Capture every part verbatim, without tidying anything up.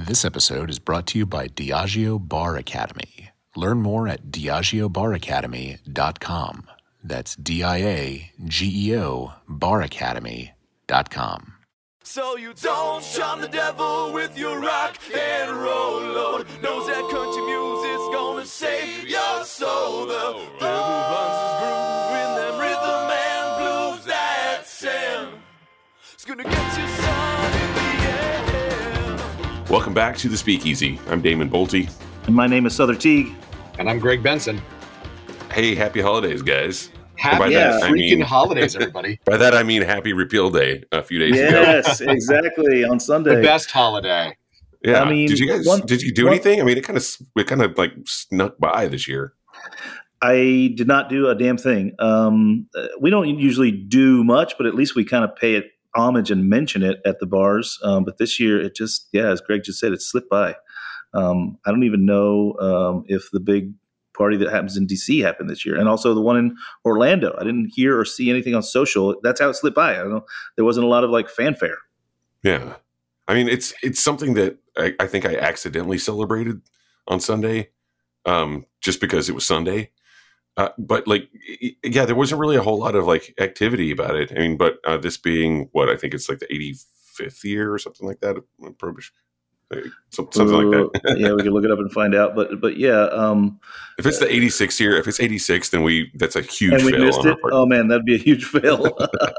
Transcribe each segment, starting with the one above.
This episode is brought to you by Diageo Bar Academy. Learn more at diageo bar academy dot com. That's D I A G E O bar academy dot com. So you don't charm the devil with your rock and roll load. Knows that country music's gonna save your soul. The devil finds his groove in them rhythm and blues that sand. It's gonna get you son in the end. Welcome back to the Speakeasy. I'm Damon Bolte. And my name is Souther Teague. And I'm Greg Benson. Hey, happy holidays, guys. Happy by yeah, that, freaking I mean, holidays, everybody. By that, I mean Happy Repeal Day a few days yes, ago. Yes, exactly, on Sunday. The best holiday. Yeah. I mean, did you guys, one, did you do one, anything? I mean, it kind of, it kind of like snuck by this year. I did not do a damn thing. Um, we don't usually do much, but at least we kind of pay it homage and mention it at the bars. Um, but this year, it just, yeah, as Greg just said, it slipped by. Um, I don't even know um, if the big party that happens in D C happened this year, and also the one in Orlando. I didn't hear or see anything on social. That's how it slipped by. I don't know. There wasn't a lot of like fanfare. Yeah, I mean, it's it's something that I, I think I accidentally celebrated on Sunday, um, just because it was Sunday. Uh, but like, yeah, there wasn't really a whole lot of like activity about it. I mean, but uh, this being what I think it's like the eighty-fifth year or something like that of Prohibition. Something uh, like that. Yeah, we can look it up and find out. But but yeah, um, if it's the eighty-sixth year, if it's eighty-six, then we that's a huge and we fail. Missed on it. our part. Oh man, that'd be a huge fail.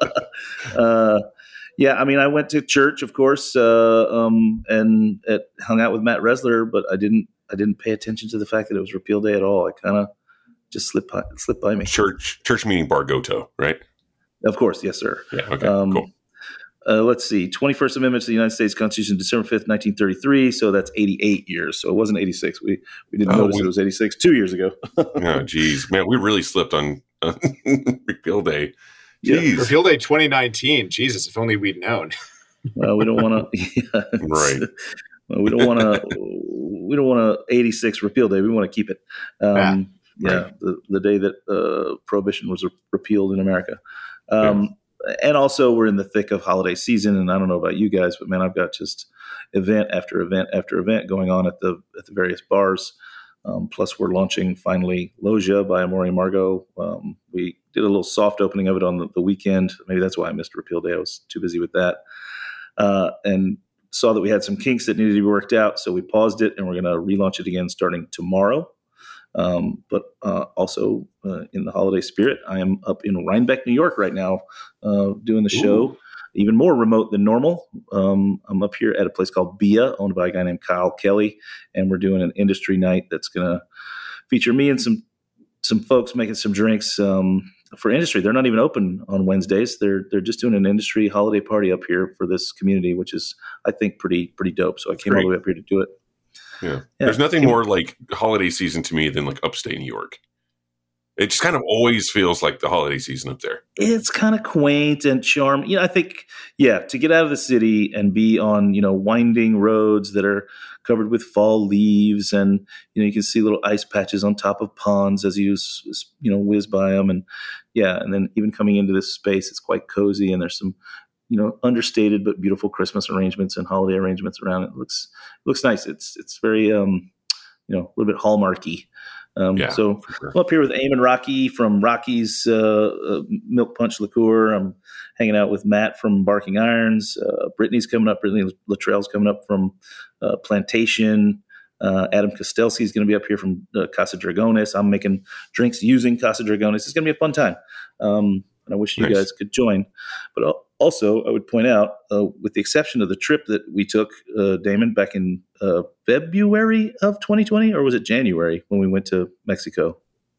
uh, yeah, I mean, I went to church, of course, uh, um, and it, hung out with Matt Resler, but I didn't I didn't pay attention to the fact that it was Repeal Day at all. I kind of just slipped by, slipped by me. Church church meaning Bargoto, right? Of course, yes, sir. Yeah. Okay. Um, cool. Uh, let's see, twenty-first Amendment to the United States Constitution, December fifth, nineteen thirty-three. So that's eighty-eight years. So it wasn't eighty-six. We we didn't Oh, notice we, it was eighty-six two years ago. Oh, geez, man, we really slipped on, on Repeal Day. Yeah, Jeez. Repeal Day twenty nineteen. Jesus, if only we'd known. Well, we don't want to. Yeah, Right. Well, we don't want to. We don't want to eighty-six Repeal Day. We want to keep it. Um, yeah, yeah right. the the day that uh, Prohibition was re- repealed in America. Um, yeah. And also, we're in the thick of holiday season, and I don't know about you guys, but man, I've got just event after event after event going on at the at the various bars. Um, plus, we're launching finally Loggia by Amore and Margot. Um, we did a little soft opening of it on the, the weekend. Maybe that's why I missed Repeal Day. I was too busy with that, uh, and saw that we had some kinks that needed to be worked out, so we paused it, and we're going to relaunch it again starting tomorrow. Um, but uh, also uh, in the holiday spirit, I am up in Rhinebeck, New York right now uh, doing the show, Ooh. Even more remote than normal. Um, I'm up here at a place called Bia, owned by a guy named Kyle Kelly, and we're doing an industry night that's going to feature me and some some folks making some drinks um, for industry. They're not even open on Wednesdays. They're they're just doing an industry holiday party up here for this community, which is, I think, pretty pretty dope. So I came Great. all the way up here to do it. Yeah. yeah. There's nothing more like holiday season to me than like upstate New York. It just kind of always feels like the holiday season up there. It's kind of quaint and charm. You know, I think, yeah, to get out of the city and be on, you know, winding roads that are covered with fall leaves, and, you know, you can see little ice patches on top of ponds as you, you know, whiz by them. And yeah, and then even coming into this space, it's quite cozy, and there's some, you know, understated but beautiful Christmas arrangements and holiday arrangements around it. It looks looks nice. It's it's very um, you know, a little bit Hallmarky. Um, yeah, so sure. I'm up here with Aim and Rocky from Rocky's uh, uh, Milk Punch Liqueur. I'm hanging out with Matt from Barking Irons. Uh, Brittany's coming up. Brittany Luttrell's coming up from uh, Plantation. Uh, Adam Kostelski is going to be up here from uh, Casa Dragones. I'm making drinks using Casa Dragones. It's going to be a fun time. Um, and I wish you nice. guys could join. But also, I would point out, uh, with the exception of the trip that we took, uh, Damon, back in uh, February of twenty twenty, or was it January when we went to Mexico?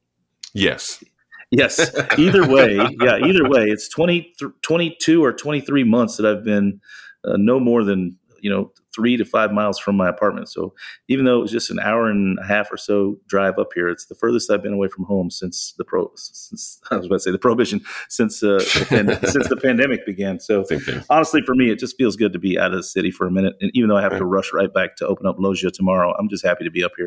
Yes. Yes. Either way, yeah, either way, it's twenty, twenty-two or twenty-three months that I've been uh, no more than, you know, three to five miles from my apartment. So even though it was just an hour and a half or so drive up here, it's the furthest I've been away from home since the pro. Since I was about to say the prohibition since uh, the pand- since the pandemic began. So honestly, for me, it just feels good to be out of the city for a minute. And even though I have to rush right back to open up Loggia tomorrow, I'm just happy to be up here.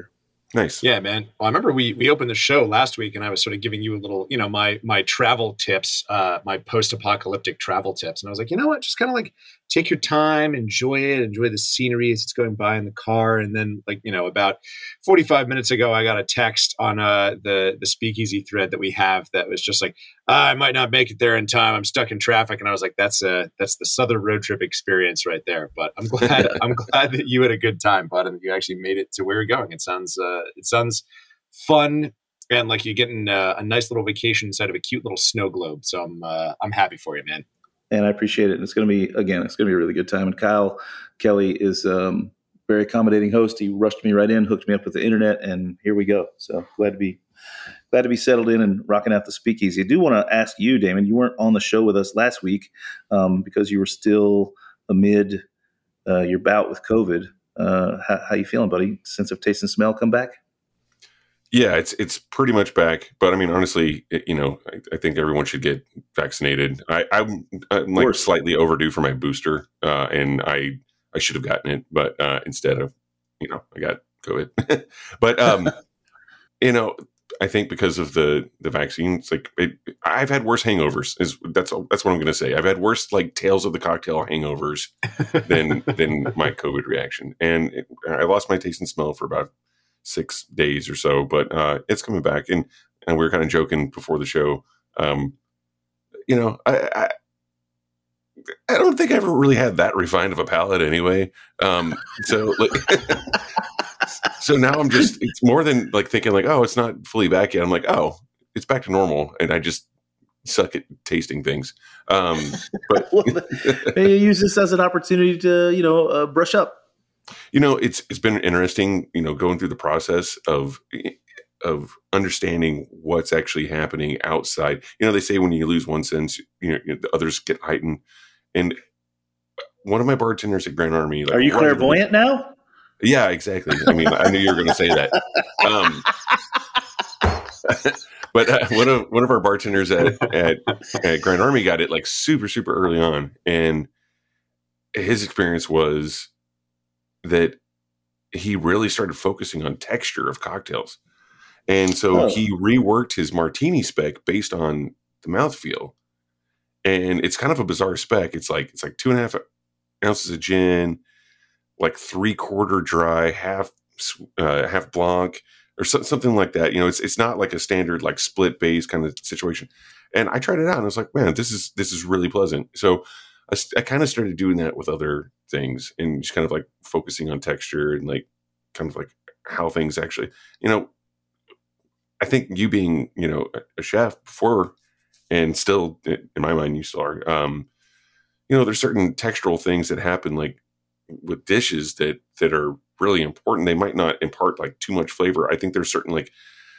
Nice. Yeah, man. Well, I remember we we opened the show last week, and I was sort of giving you a little, you know, my my travel tips, uh, my post-apocalyptic travel tips, and I was like, you know what, just kind of like take your time, enjoy it, enjoy the scenery as it's going by in the car, and then like you know, about forty-five minutes ago, I got a text on uh, the the Speakeasy thread that we have that was just like, I might not make it there in time. I'm stuck in traffic, and I was like, that's a that's the Southern road trip experience right there. But I'm glad I'm glad that you had a good time, bud, and you actually made it to where you're going. It sounds uh, it sounds fun, and like you're getting uh, a nice little vacation inside of a cute little snow globe. So I'm uh, I'm happy for you, man. And I appreciate it. And it's going to be, again, it's going to be a really good time. And Kyle Kelly is um, very accommodating host. He rushed me right in, hooked me up with the internet, and here we go. So glad to be glad to be settled in and rocking out the Speakeasy. I do want to ask you, Damon, you weren't on the show with us last week um, because you were still amid uh, your bout with COVID. Uh, how, how you feeling, buddy? Sense of taste and smell come back? Yeah, it's it's pretty much back. But I mean, honestly, it, you know, I, I think everyone should get vaccinated. I, I'm, I'm like slightly overdue for my booster, uh, and I I should have gotten it, but uh, instead of, you know, I got COVID. But um, you know, I think because of the the vaccine, it's like it, I've had worse hangovers. Is that's that's what I'm going to say. I've had worse like tales of the cocktail hangovers than than my COVID reaction, and it, I lost my taste and smell for about six days or so, but uh, it's coming back. And and we were kind of joking before the show. Um, you know, I, I I don't think I ever really had that refined of a palate anyway. Um, so like, so now I'm just, it's more than like thinking like, oh, it's not fully back yet. I'm like, oh, it's back to normal. And I just suck at tasting things. Um, but well, maybe use this as an opportunity to, you know, uh, brush up. You know, it's it's been interesting, you know, going through the process of of understanding what's actually happening outside. You know, they say when you lose one sense, you know, the others get heightened. And one of my bartenders at Grand Army, like, are you clairvoyant now? Yeah, exactly. I mean, I knew you were going to say that. Um, but uh, one of one of our bartenders at, at at Grand Army got it like super super early on, and his experience was that he really started focusing on texture of cocktails. And so oh. he reworked his martini spec based on the mouthfeel. And it's kind of a bizarre spec. It's like, it's like two and a half ounces of gin, like three quarter dry, half, uh, half blanc or so, something like that. You know, it's, it's not like a standard, like split base kind of situation. And I tried it out and I was like, man, this is, this is really pleasant. So I, I kind of started doing that with other things and just kind of like focusing on texture and like kind of like how things actually, you know, I think you being, you know, a chef before and still in my mind, you still are, um, you know, there's certain textural things that happen like with dishes that, that are really important. They might not impart like too much flavor. I think there's certain like,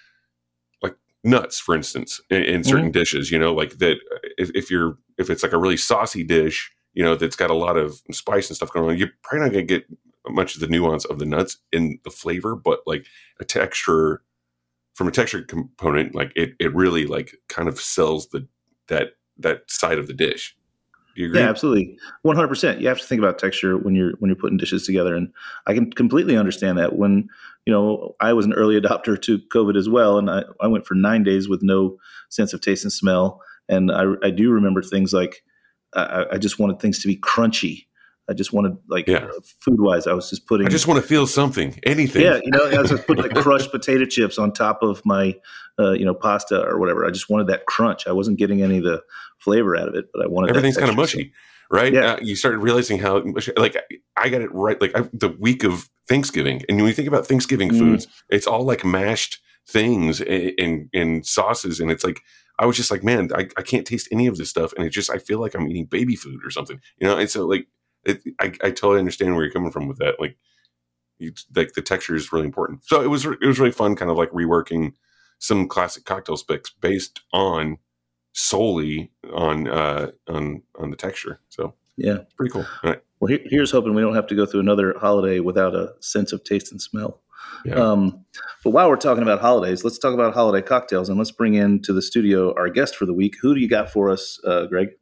like nuts, for instance, in, in certain mm-hmm. dishes, you know, like that if, if you're, if it's like a really saucy dish, you know, that's got a lot of spice and stuff going on, you're probably not going to get much of the nuance of the nuts in the flavor, but like a texture from a texture component, like it, it really like kind of sells the, that, that side of the dish. Do you agree? Yeah, absolutely. one hundred percent. You have to think about texture when you're, when you're putting dishes together. And I can completely understand that. When, you know, I was an early adopter to COVID as well. And I, I went for nine days with no sense of taste and smell. And I, I do remember things like, I, I just wanted things to be crunchy. I just wanted, like, yeah. uh, food-wise, I was just putting... I just want to feel something, anything. Yeah, you know, I was just putting, like, crushed potato chips on top of my, uh, you know, pasta or whatever. I just wanted that crunch. I wasn't getting any of the flavor out of it, but I wanted Everything's that kind of mushy, right? Yeah. Uh, you started realizing how, mushy, like, I got it right, like, I, the week of Thanksgiving. And when you think about Thanksgiving mm. foods, it's all, like, mashed things and, and, and sauces, and it's like... I was just like, man, I, I can't taste any of this stuff. And it just, I feel like I'm eating baby food or something, you know? And so like, it, I, I totally understand where you're coming from with that. Like, you, like the texture is really important. So it was, it was really fun kind of like reworking some classic cocktail specs based on solely on, uh, on, on the texture. So yeah, pretty cool. All right. Well, here, here's hoping we don't have to go through another holiday without a sense of taste and smell. Yeah. Um, but while we're talking about holidays, let's talk about holiday cocktails, and let's bring into the studio our guest for the week. Who do you got for us, uh, Greg?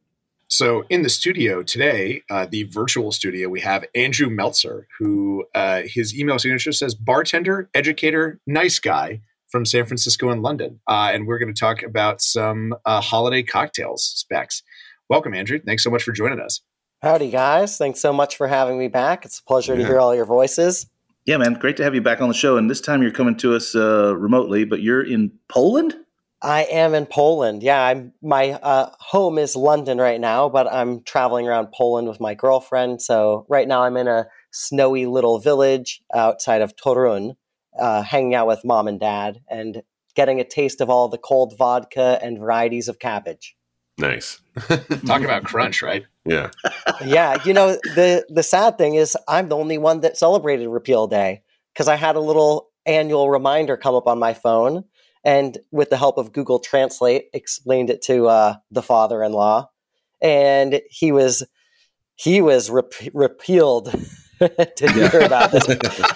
So in the studio today, uh, the virtual studio, we have Andrew Meltzer, who uh, his email signature says bartender, educator, nice guy from San Francisco and London. Uh, and we're going to talk about some uh, holiday cocktails specs. Welcome, Andrew. Thanks so much for joining us. Howdy, guys. Thanks so much for having me back. It's a pleasure yeah. to hear all your voices. Yeah, man. Great to have you back on the show. And this time you're coming to us uh, remotely, but you're in Poland? I am in Poland. Yeah, I'm. My uh, home is London right now, but I'm traveling around Poland with my girlfriend. So right now I'm in a snowy little village outside of Torun, uh, hanging out with mom and dad and getting a taste of all the cold vodka and varieties of cabbage. Nice. Talk about crunch, right? Yeah. Yeah. You know, the, the sad thing is I'm the only one that celebrated Repeal Day because I had a little annual reminder come up on my phone. And with the help of Google Translate, explained it to uh, the father-in-law, and he was he was rep- repealed to hear about this.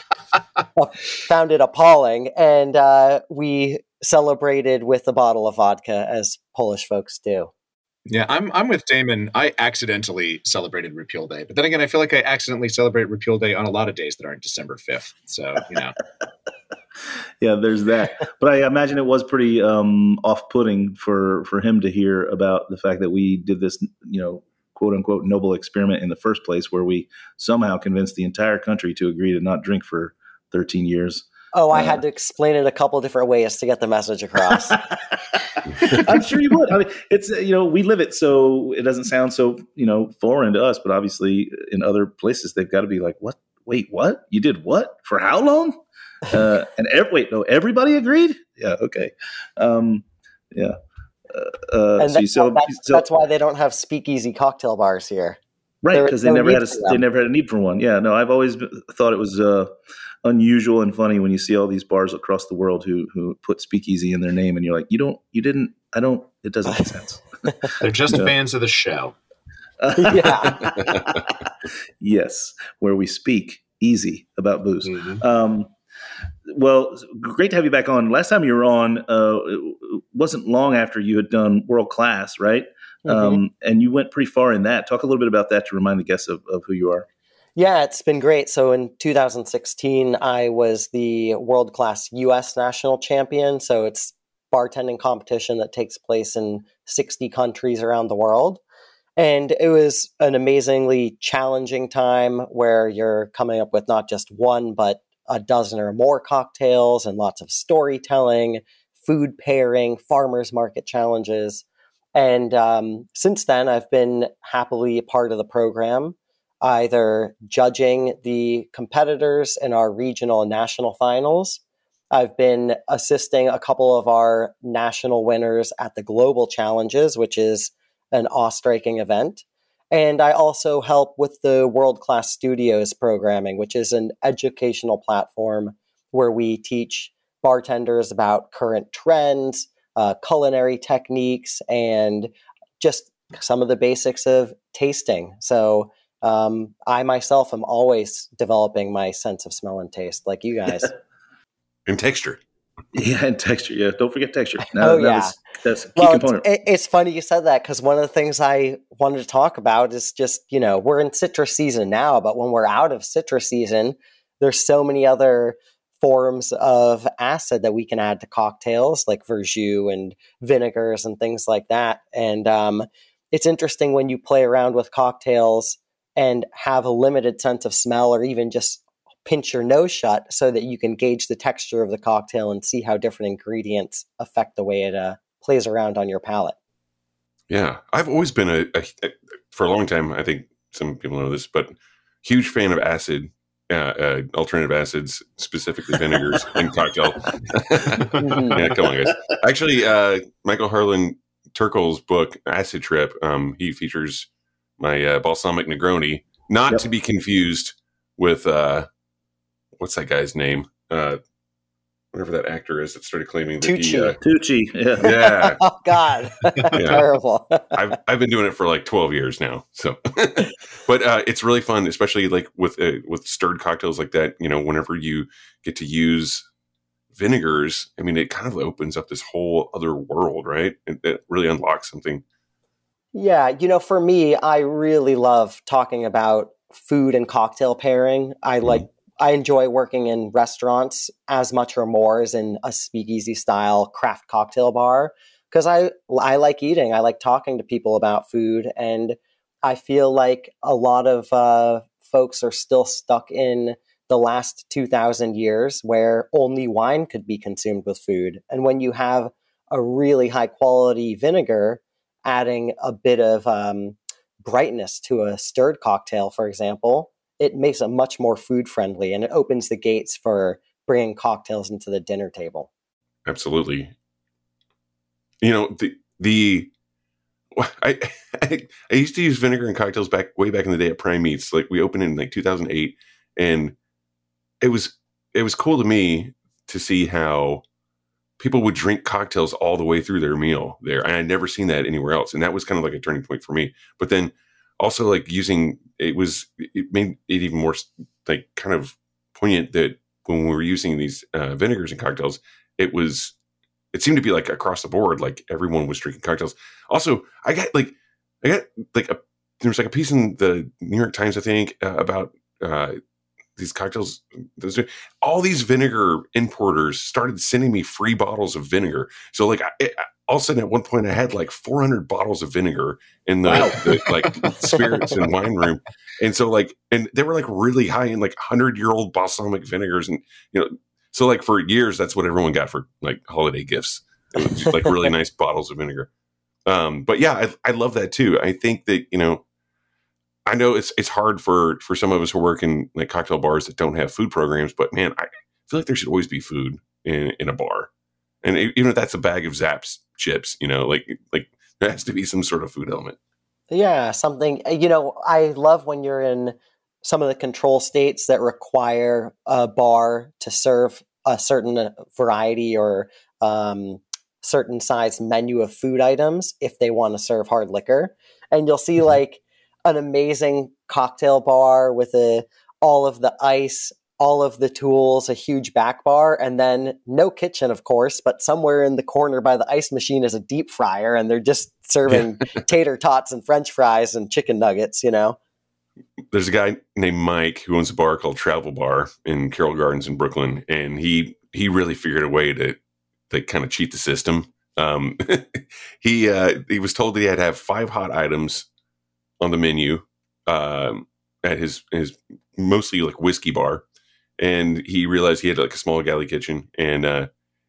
Found it appalling, and uh, we celebrated with a bottle of vodka, as Polish folks do. Yeah, I'm I'm with Damon. I accidentally celebrated Repeal Day, but then again, I feel like I accidentally celebrate Repeal Day on a lot of days that aren't December fifth. So you know. Yeah, there's that. But I imagine it was pretty um, off-putting for, for him to hear about the fact that we did this, you know, quote unquote noble experiment in the first place, where we somehow convinced the entire country to agree to not drink for thirteen years. Oh, I uh, had to explain it a couple of different ways to get the message across. I'm sure you would. I mean, it's, you know, we live it, so it doesn't sound so, you know, foreign to us. But obviously, in other places, they've got to be like, "What? Wait, what? You did what? For how long?" Uh, and ev- wait, no, everybody agreed? Yeah, okay. Um, yeah. Uh, uh, and so you sell, that's, you sell, that's why they don't have speakeasy cocktail bars here. Right, because they, no never had a, they never had a need for one. Yeah, no, I've always thought it was uh, unusual and funny when you see all these bars across the world who who put speakeasy in their name, and you're like, you don't, you didn't, I don't, it doesn't make sense. They're just no. fans of the show. Yeah. Yes, where we speak easy about booze. Mm-hmm. Um, well, great to have you back on. Last time you were on, uh, it wasn't long after you had done World Class, right? Mm-hmm. Um, and you went pretty far in that. Talk a little bit about that to remind the guests of, of who you are. Yeah, it's been great. So in two thousand sixteen, I was the World Class U S National Champion. So it's bartending competition that takes place in sixty countries around the world. And it was an amazingly challenging time where you're coming up with not just one, but a dozen or more cocktails and lots of storytelling, food pairing, farmers market challenges. And um, since then, I've been happily a part of the program, either judging the competitors in our regional and national finals. I've been assisting a couple of our national winners at the Global Challenges, which is an awe-striking event. And I also help with the World Class Studios programming, which is an educational platform where we teach bartenders about current trends, uh, culinary techniques, and just some of the basics of tasting. So um, I myself am always developing my sense of smell and taste, like you guys. And texture. Yeah, and texture. Yeah, don't forget texture. No, oh, yeah. Was, that's a key well, component. It's, it's funny you said that, because one of the things I wanted to talk about is just, you know, we're in citrus season now, but when we're out of citrus season, there's so many other forms of acid that we can add to cocktails, like verjus and vinegars and things like that. And um, it's interesting when you play around with cocktails and have a limited sense of smell, or even just pinch your nose shut so that you can gauge the texture of the cocktail and see how different ingredients affect the way it uh, plays around on your palate. Yeah, I've always been a, a, a, for a long time, I think some people know this, but huge fan of acid, uh, uh, alternative acids, specifically vinegars in cocktail. Mm-hmm. Yeah, come on, guys. Actually, uh, Michael Harlan Turkle's book, Acid Trip, um, he features my uh, balsamic Negroni, not yep. to be confused with... Uh, what's that guy's name? Uh, whatever that actor is that started claiming that Tucci. he... Uh, Tucci, yeah. Yeah. Oh, God. Yeah. Terrible. I've, I've been doing it for like twelve years now. So, but uh, it's really fun, especially like with uh, with stirred cocktails like that. You know, whenever you get to use vinegars, I mean, it kind of opens up this whole other world, right? It, it really unlocks something Yeah, you know, for me, I really love talking about food and cocktail pairing. I Mm. like I enjoy working in restaurants as much or more as in a speakeasy style craft cocktail bar because I I like eating. I like talking to people about food, and I feel like a lot of uh, folks are still stuck in the last two thousand years where only wine could be consumed with food. And when you have a really high quality vinegar, adding a bit of um, brightness to a stirred cocktail, for example, it makes it much more food friendly and it opens the gates for bringing cocktails into the dinner table. Absolutely. You know, the, the, I, I, I used to use vinegar in cocktails back way back in the day at Prime Meats. Like we opened in like two thousand eight, and it was, it was cool to me to see how people would drink cocktails all the way through their meal there. And I'd never seen that anywhere else. And that was kind of like a turning point for me. But then also like using, it was, it made it even more like kind of poignant that when we were using these uh, vinegars in cocktails, it was, it seemed to be like across the board, like everyone was drinking cocktails. Also, I got like, I got like a, there was like a piece in the New York Times, I think, uh, about uh, these cocktails. Those, all these vinegar importers started sending me free bottles of vinegar. So like, I, I, all of a sudden at one point I had like four hundred bottles of vinegar in the, Wow. the like spirits and wine room. And so like, and they were like really high in like hundred year old balsamic vinegars. And, you know, so like for years, that's what everyone got for like holiday gifts. It was just like really nice bottles of vinegar. Um, but yeah, I, I love that too. I think that, you know, I know it's it's hard for, for some of us who work in like cocktail bars that don't have food programs, but man, I feel like there should always be food in, in a bar. And even if that's a bag of Zapp's chips, you know, like like there has to be some sort of food element. Yeah, something, you know, I love when you're in some of the control states that require a bar to serve a certain variety or um, certain size menu of food items if they want to serve hard liquor. And you'll see mm-hmm. like an amazing cocktail bar with a, all of the ice, all of the tools, a huge back bar, and then no kitchen, of course, but somewhere in the corner by the ice machine is a deep fryer, and they're just serving tater tots and French fries and chicken nuggets, you know? There's a guy named Mike who owns a bar called Travel Bar in Carroll Gardens in Brooklyn, and he he really figured a way to, to kind of cheat the system. Um, he uh, he was told that he had to have five hot items on the menu um, at his his mostly like whiskey bar. And he realized he had like a small galley kitchen, and uh,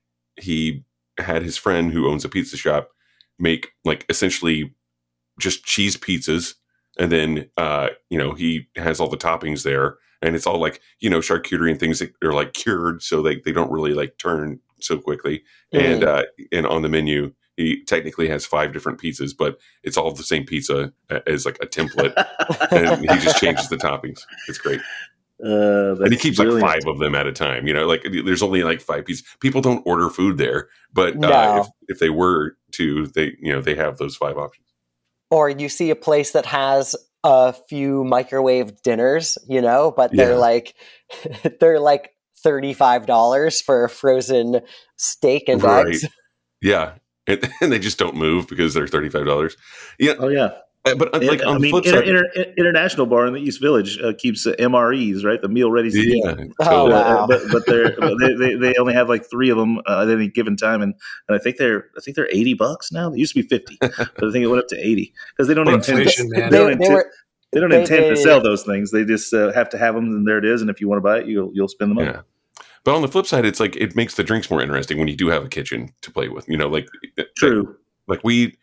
he had his friend who owns a pizza shop make like essentially just cheese pizzas. And then, uh, you know, he has all the toppings there, and it's all like, you know, charcuterie and things that are like cured. So they, they don't really like turn so quickly. Mm. And, uh, and on the menu, he technically has five different pizzas, but it's all the same pizza as like a template. And he just changes the toppings. It's great. Uh, and he keeps brilliant. like five of them at a time. You know, like there's only like five pieces. People don't order food there, but no. uh, if, if they were to, they, you know, they have those five options. Or you see a place that has a few microwave dinners, you know, but they're yeah. like, they're like thirty-five dollars for a frozen steak and right. eggs. Yeah. And, and they just don't move because they're thirty-five dollars. Yeah. Oh yeah. But like and, on I the mean, flip inter, side, inter, International Bar in the East Village uh, keeps uh, M R Es, right? The meal ready to eat. Yeah, oh, totally. wow. uh, but but they're they, they they only have like three of them uh, at any given time, and, and I think they're I think they're eighty bucks now. They used to be fifty, but I think it went up to eighty because they don't well, intend inflation, to, man. they don't They- they intend, were- they don't they- intend they- to sell those things. They just uh, have to have them, and there it is. And if you want to buy it, you'll you'll spend the money. Yeah. But on the flip side, it's like it makes the drinks more interesting when you do have a kitchen to play with. You know, like True. Like we.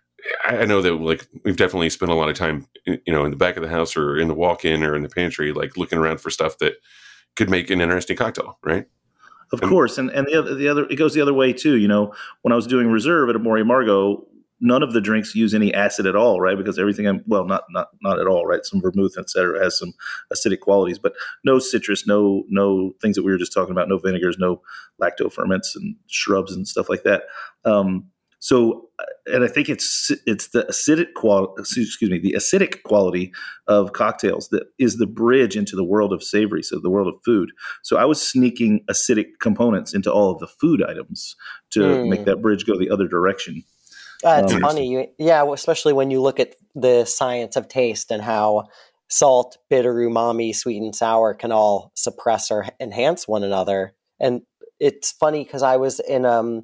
I know that like we've definitely spent a lot of time, you know, in the back of the house or in the walk-in or in the pantry, like looking around for stuff that could make an interesting cocktail, right? Of and, course, and and the other the other it goes the other way too. You know, when I was doing reserve at Amore Margot, none of the drinks use any acid at all, right? Because everything, I'm, well, not not not at all, right? Some vermouth, et cetera, has some acidic qualities, but no citrus, no no things that we were just talking about, no vinegars, no lacto ferments and shrubs and stuff like that. Um, So, and I think it's it's the acidic quality, excuse me, the acidic quality of cocktails that is the bridge into the world of savory, so the world of food. So I was sneaking acidic components into all of the food items to Mm. make that bridge go the other direction. Uh, it's Um, funny. You- Yeah, well, especially when you look at the science of taste and how salt, bitter, umami, sweet and sour can all suppress or enhance one another. And it's funny because I was in um,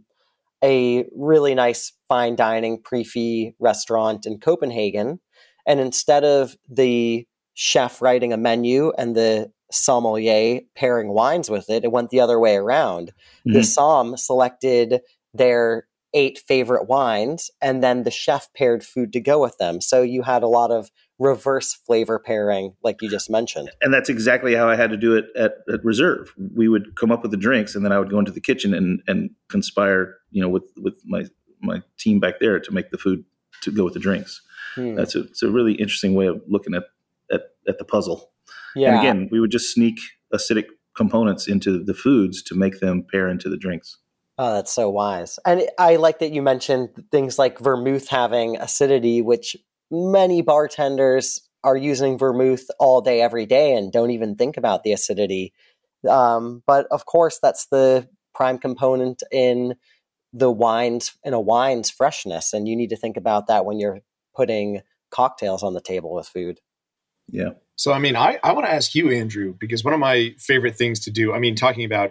a really nice fine dining pre-fee restaurant in Copenhagen. And instead of the chef writing a menu and the sommelier pairing wines with it, it went the other way around. The Mhm. som selected their eight favorite wines, and then the chef paired food to go with them. So you had a lot of reverse flavor pairing, like you just mentioned. And that's exactly how I had to do it at, at Reserve. We would come up with the drinks, and then I would go into the kitchen and, and conspire, you know, with, with my my team back there to make the food to go with the drinks. Hmm. That's a, it's a really interesting way of looking at, at, at the puzzle. Yeah. And again, we would just sneak acidic components into the foods to make them pair into the drinks. Oh, that's so wise. And I like that you mentioned things like vermouth having acidity, which many bartenders are using vermouth all day, every day, and don't even think about the acidity. Um, but of course, that's the prime component in the wines, in a wine's freshness. And you need to think about that when you're putting cocktails on the table with food. Yeah. So, I mean, I, I want to ask you, Andrew, because one of my favorite things to do, I mean, talking about,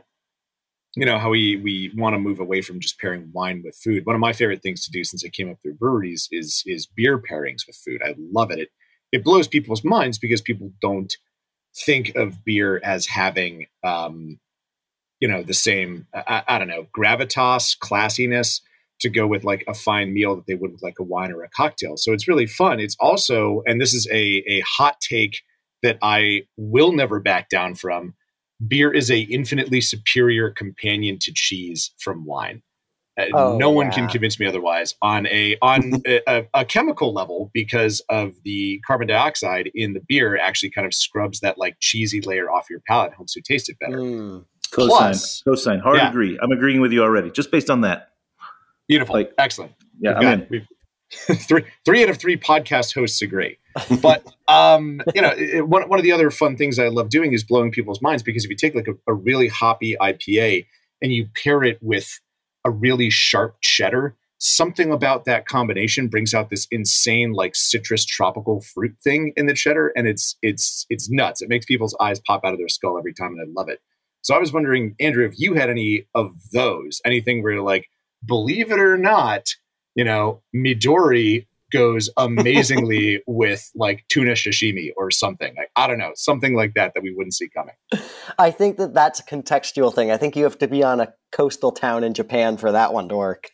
you know, how we, we want to move away from just pairing wine with food. One of my favorite things to do since I came up through breweries is, is beer pairings with food. I love it. It, it blows people's minds because people don't think of beer as having, um, you know, the same, I, I don't know, gravitas, classiness to go with like a fine meal that they would with like a wine or a cocktail. So it's really fun. It's also, and this is a, a hot take that I will never back down from, beer is a infinitely superior companion to cheese from wine. Uh, Oh, no one yeah. can convince me otherwise on a on a, a, a chemical level, because of the carbon dioxide in the beer actually kind of scrubs that like cheesy layer off your palate, helps you taste it better. Mm. Cosign. Plus- Cosign. Hard Yeah. agree. I'm agreeing with you already, just based on that. Beautiful, Like- excellent. Yeah, We've I'm got- in. we've- three three out of three podcast hosts agree. But um, you know, it, one one of the other fun things I love doing is blowing people's minds, because if you take like a, a really hoppy I P A and you pair it with a really sharp cheddar, something about that combination brings out this insane like citrus tropical fruit thing in the cheddar, and it's it's it's nuts. It makes people's eyes pop out of their skull every time, and I love it. So I was wondering, Andrew, if you had any of those, anything where you're like, believe it or not, you know, Midori goes amazingly with like tuna sashimi or something. Like, I don't know, something like that that we wouldn't see coming. I think that that's a contextual thing. I think you have to be on a coastal town in Japan for that one to work.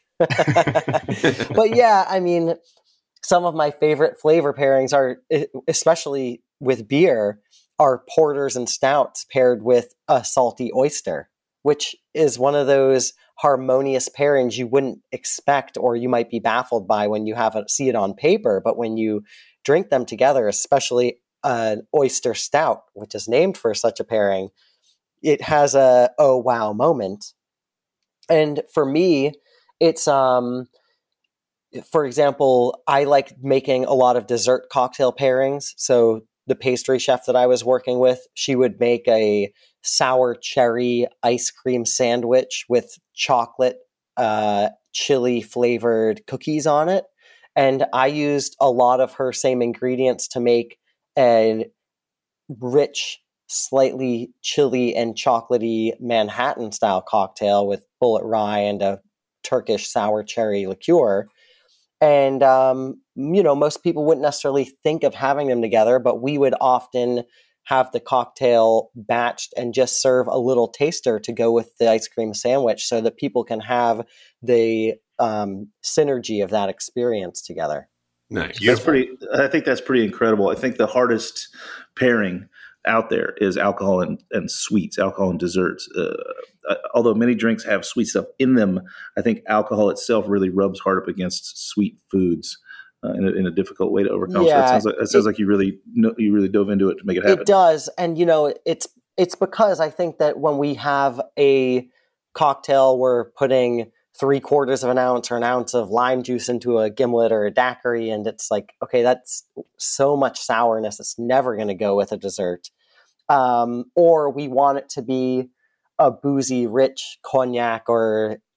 But yeah, I mean, some of my favorite flavor pairings are, especially with beer, are porters and stouts paired with a salty oyster, which is one of those harmonious pairings you wouldn't expect, or you might be baffled by when you have it, see it on paper. But when you drink them together, especially an oyster stout, which is named for such a pairing, it has a oh wow moment. And for me, it's um for example, I like making a lot of dessert cocktail pairings. So the pastry chef that I was working with, she would make a sour cherry ice cream sandwich with chocolate uh, chili flavored cookies on it. And I used a lot of her same ingredients to make a rich, slightly chili and chocolatey Manhattan style cocktail with bullet rye and a Turkish sour cherry liqueur. And, um, you know, most people wouldn't necessarily think of having them together, but we would often have the cocktail batched and just serve a little taster to go with the ice cream sandwich so that people can have the um, synergy of that experience together. Nice. That's pretty. I think that's pretty incredible. I think the hardest pairing out there is alcohol and, and sweets, alcohol and desserts. Uh, although many drinks have sweet stuff in them, I think alcohol itself really rubs hard up against sweet foods uh, in, a, in a difficult way to overcome. Yeah, so it sounds like, it sounds it- like you really know, you really dove into it to make it happen. It does. And, you know, it's it's because I think that when we have a cocktail, we're putting three quarters of an ounce or an ounce of lime juice into a gimlet or a daiquiri. And it's like, okay, that's so much sourness. It's never going to go with a dessert. Um, or we want it to be a boozy, rich cognac or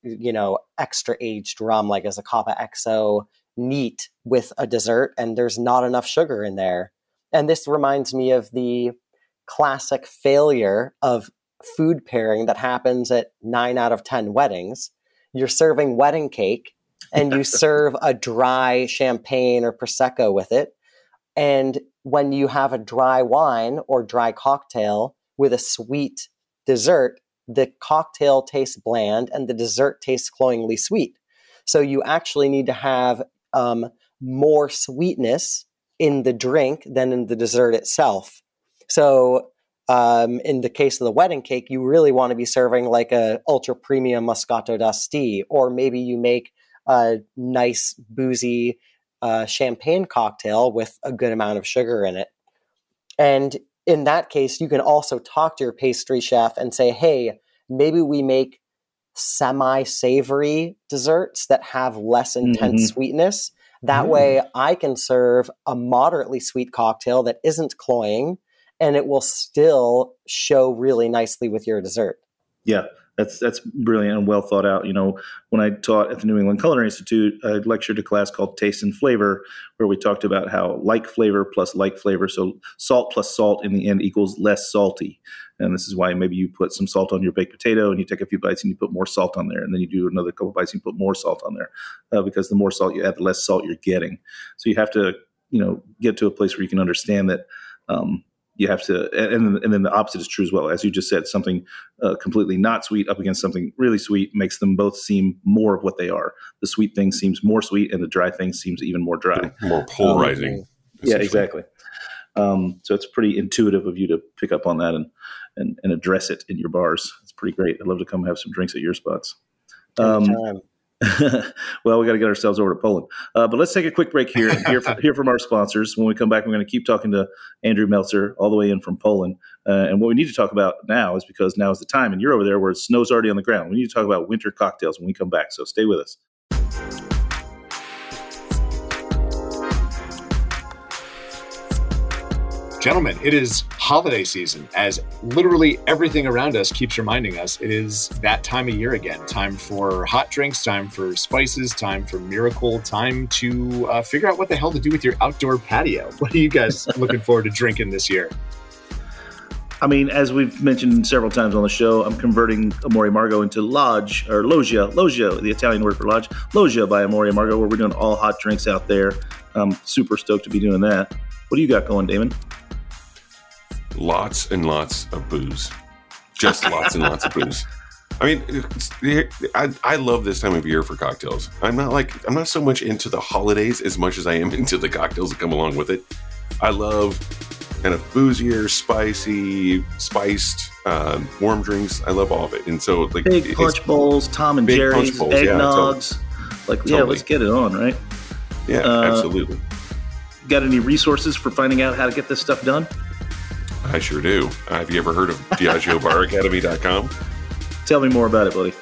you know, extra aged rum, like a Zacapa X O neat with a dessert, and there's not enough sugar in there. And this reminds me of the classic failure of food pairing that happens at nine out of ten weddings. You're serving wedding cake and you serve a dry champagne or Prosecco with it. And when you have a dry wine or dry cocktail with a sweet dessert, the cocktail tastes bland and the dessert tastes cloyingly sweet. So you actually need to have um, more sweetness in the drink than in the dessert itself. So um, in the case of the wedding cake, you really want to be serving like a ultra premium Moscato d'Asti, or maybe you make a nice boozy uh, champagne cocktail with a good amount of sugar in it. And in that case, you can also talk to your pastry chef and say, hey, maybe we make semi-savory desserts that have less intense mm-hmm. sweetness. That mm. way I can serve a moderately sweet cocktail that isn't cloying, and it will still show really nicely with your dessert. Yeah, that's that's brilliant and well thought out. You know, when I taught at the New England Culinary Institute, I lectured a class called Taste and Flavor, where we talked about how like flavor plus like flavor, so salt plus salt in the end equals less salty. And this is why maybe you put some salt on your baked potato and you take a few bites and you put more salt on there. And then you do another couple bites and you put more salt on there, uh, because the more salt you add, the less salt you're getting. So you have to, you know, get to a place where you can understand that um, you have to, and, and then the opposite is true as well. As you just said, something uh, completely not sweet up against something really sweet makes them both seem more of what they are. The sweet thing seems more sweet and the dry thing seems even more dry. More polarizing. Um, yeah, exactly. Um, so it's pretty intuitive of you to pick up on that and, and, and address it in your bars. It's pretty great. I'd love to come have some drinks at your spots. Um, well, we got to get ourselves over to Poland. Uh, but let's take a quick break here and hear from, hear from our sponsors. When we come back, we're going to keep talking to Andrew Meltzer all the way in from Poland. Uh, and what we need to talk about now is, because now is the time, and you're over there where snow's already on the ground. We need to talk about winter cocktails when we come back. So stay with us. Gentlemen, it is holiday season, as literally everything around us keeps reminding us it is that time of year again. Time for hot drinks, time for spices, time for Miracle, time to uh, figure out what the hell to do with your outdoor patio. What are you guys looking forward to drinking this year? I mean, as we've mentioned several times on the show, I'm converting Amore Margo into Lodge, or Loggia, Loggia, the Italian word for Lodge, Loggia by Amore Margo, where we're doing all hot drinks out there. I'm super stoked to be doing that. What do you got going, Damon? Lots and lots of booze. Just lots and lots of booze. I mean, it's, I, I love this time of year for cocktails. I'm not like, I'm not so much into the holidays as much as I am into the cocktails that come along with it. I love kind of boozier, spicy, spiced, um, warm drinks. I love all of it. And so, like, big punch bowls, Tom and Jerry's, eggnogs. Yeah, totally. Like, yeah, totally. Let's get it on, right? Yeah, uh, absolutely. Got any resources for finding out how to get this stuff done? I sure do. Uh, have you ever heard of Diageo Bar Academy dot com? Tell me more about it, buddy.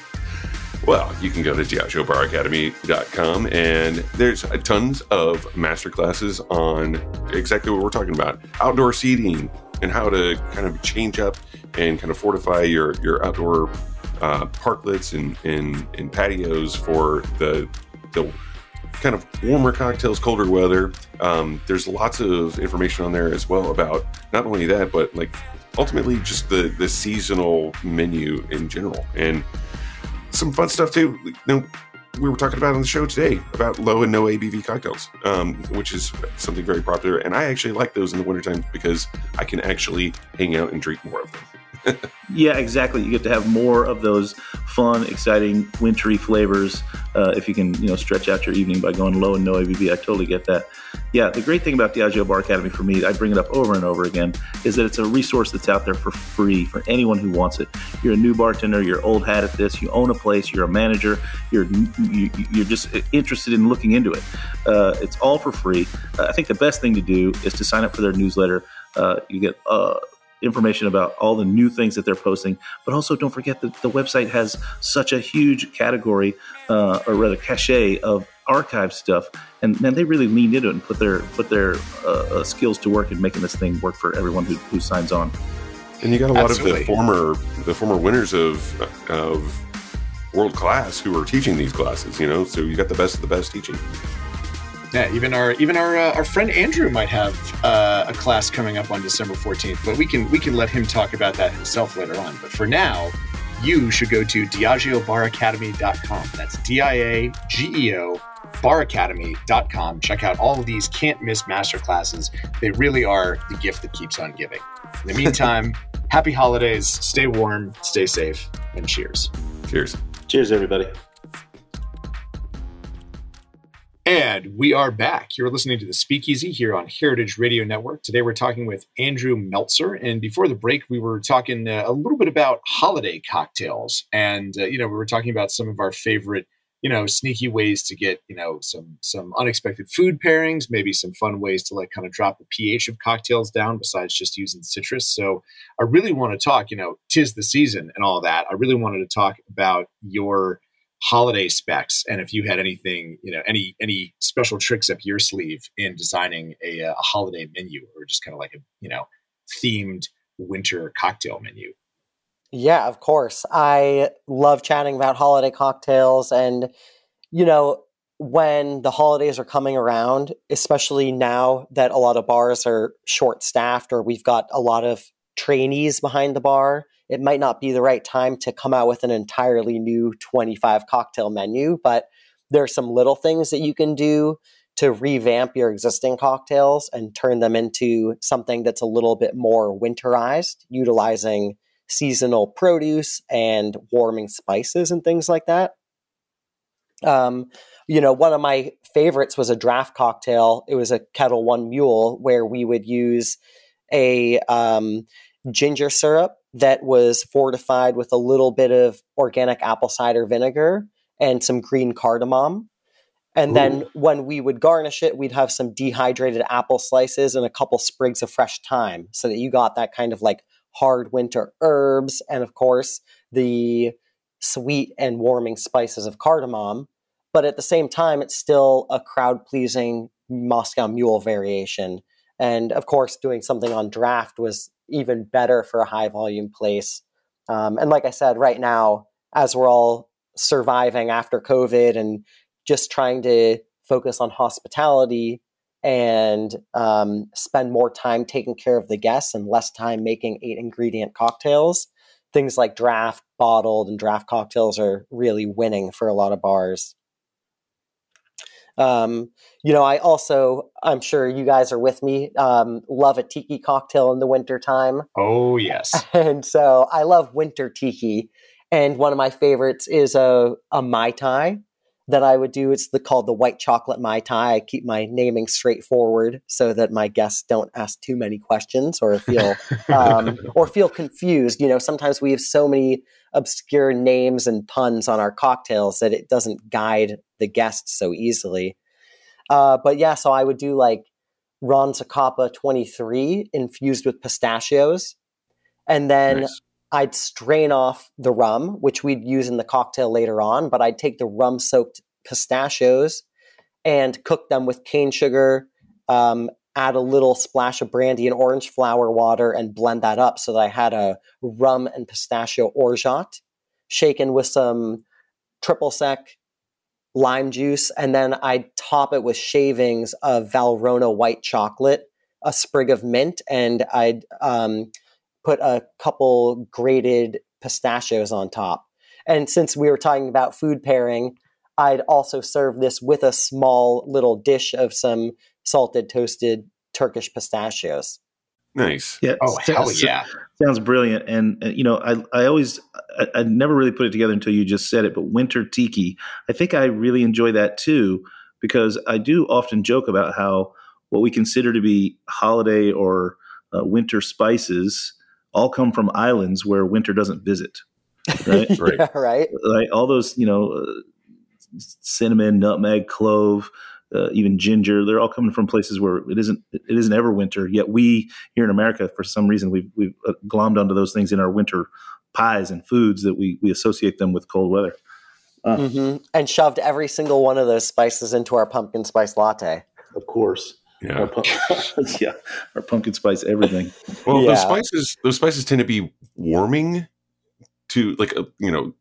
Well, you can go to Diageo Bar Academy dot com, and there's tons of masterclasses on exactly what we're talking about. Outdoor seating and how to kind of change up and kind of fortify your, your outdoor uh, parklets and, and, and patios for the the kind of warmer cocktails, colder weather. Um, there's lots of information on there as well about not only that, but like ultimately just the, the seasonal menu in general, and some fun stuff too. You know, we were talking about on the show today about low and no A B V cocktails, um, which is something very popular. And I actually like those in the wintertime because I can actually hang out and drink more of them. Yeah, exactly. You get to have more of those fun, exciting, wintry flavors uh, if you can, you know, stretch out your evening by going low and no A B V. I totally get that. Yeah, the great thing about Diageo Bar Academy for me, I bring it up over and over again, is that it's a resource that's out there for free for anyone who wants it. You're a new bartender, you're old hat at this, you own a place, you're a manager, you're you, you're just interested in looking into it. Uh, it's all for free. Uh, I think the best thing to do is to sign up for their newsletter. Uh, you get uh, information about all the new things that they're posting, but also don't forget that the website has such a huge category, uh, or rather cachet of archive stuff, and man, they really leaned into it and put their put their uh, uh, skills to work in making this thing work for everyone who, who signs on. And you got a lot Absolutely. of the former the former winners of of world class who are teaching these classes, you know, so you got the best of the best teaching. Yeah, even our even our uh, our friend Andrew might have uh, a class coming up on December fourteenth, but we can we can let him talk about that himself later on. But for now, you should go to diageo bar academy dot com. That's D I A G E O bar academy dot com. Check out all of these can't miss masterclasses. They really are the gift that keeps on giving. In the meantime, happy holidays, stay warm, stay safe, and cheers. Cheers. Cheers, everybody. And we are back. You're listening to the Speakeasy here on Heritage Radio Network. Today we're talking with Andrew Meltzer. And before the break, we were talking uh, a little bit about holiday cocktails. And, uh, you know, we were talking about some of our favorite, you know, sneaky ways to get, you know, some some unexpected food pairings, maybe some fun ways to like kind of drop the pH of cocktails down besides just using citrus. So I really want to talk, you know, 'tis the season and all that. I really wanted to talk about your holiday specs, and if you had anything, you know, any any special tricks up your sleeve in designing a, a holiday menu, or just kind of like a, you know, themed winter cocktail menu. Yeah, of course. I love chatting about holiday cocktails, and you know, when the holidays are coming around, especially now that a lot of bars are short staffed or we've got a lot of trainees behind the bar, it might not be the right time to come out with an entirely new twenty-five cocktail menu, but there are some little things that you can do to revamp your existing cocktails and turn them into something that's a little bit more winterized, utilizing seasonal produce and warming spices and things like that. Um, you know, one of my favorites was a draft cocktail. It was a Kettle One Mule, where we would use a um, ginger syrup that was fortified with a little bit of organic apple cider vinegar and some green cardamom. And Ooh. Then when we would garnish it, we'd have some dehydrated apple slices and a couple sprigs of fresh thyme, so that you got that kind of like hard winter herbs and, of course, the sweet and warming spices of cardamom. But at the same time, it's still a crowd-pleasing Moscow Mule variation. And, of course, doing something on draft was even better for a high-volume place. Um, and like I said, right now, as we're all surviving after COVID and just trying to focus on hospitality and um, spend more time taking care of the guests and less time making eight-ingredient cocktails, things like draft, bottled, and draft cocktails are really winning for a lot of bars. Um, you know, I also, I'm sure you guys are with me, um, love a tiki cocktail in the wintertime. Oh, yes. And so I love winter tiki. And one of my favorites is a, a Mai Tai that I would do. It's the, called the white chocolate Mai Tai. I keep my naming straightforward so that my guests don't ask too many questions or feel um, or feel confused. You know, sometimes we have so many obscure names and puns on our cocktails that it doesn't guide the guests so easily. Uh, but yeah, so I would do like Ron Zacapa twenty-three infused with pistachios. And then nice. I'd strain off the rum, which we'd use in the cocktail later on, but I'd take the rum-soaked pistachios and cook them with cane sugar, um, add a little splash of brandy and orange flower water, and blend that up so that I had a rum and pistachio orgeat, shaken with some triple sec lime juice, and then I'd top it with shavings of Valrhona white chocolate, a sprig of mint, and I'd um, put a couple grated pistachios on top. And since we were talking about food pairing, I'd also serve this with a small little dish of some salted toasted Turkish pistachios. Nice. Yeah. Oh, hell yeah. Sounds brilliant. And, uh, you know, I I always, I, I never really put it together until you just said it, but winter tiki, I think I really enjoy that too, because I do often joke about how what we consider to be holiday or uh, winter spices all come from islands where winter doesn't visit. Right. Yeah, right. right. Like all those, you know, uh, cinnamon, nutmeg, clove, Uh, even ginger, they're all coming from places where it isn't it isn't ever winter. Yet we here in America, for some reason, we've we've glommed onto those things in our winter pies and foods that we we associate them with cold weather, uh, mm-hmm. and shoved every single one of those spices into our pumpkin spice latte. Of course, yeah, our, yeah, our pumpkin spice everything. Well, yeah. those spices those spices tend to be warming to like a, you know